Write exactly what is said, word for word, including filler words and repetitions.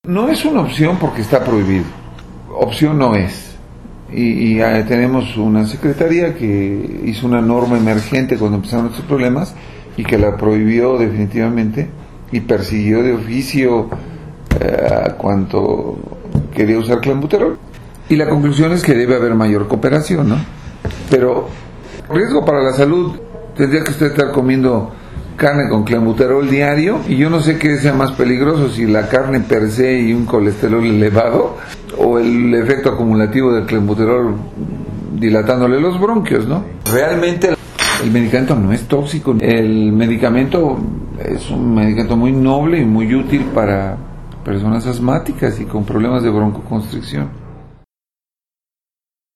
No es una opción porque está prohibido, opción no es. Y, y eh, tenemos una secretaría que hizo una norma emergente cuando empezaron estos problemas y que la prohibió definitivamente y persiguió de oficio eh, a cuanto quería usar clenbuterol. Y la conclusión es que debe haber mayor cooperación, ¿no? Pero riesgo para la salud, tendría que usted estar comiendo carne con clenbuterol diario, y yo no sé qué sea más peligroso, si la carne per se y un colesterol elevado, o el efecto acumulativo del clenbuterol dilatándole los bronquios, ¿no? Realmente el medicamento no es tóxico, el medicamento es un medicamento muy noble y muy útil para personas asmáticas y con problemas de broncoconstricción.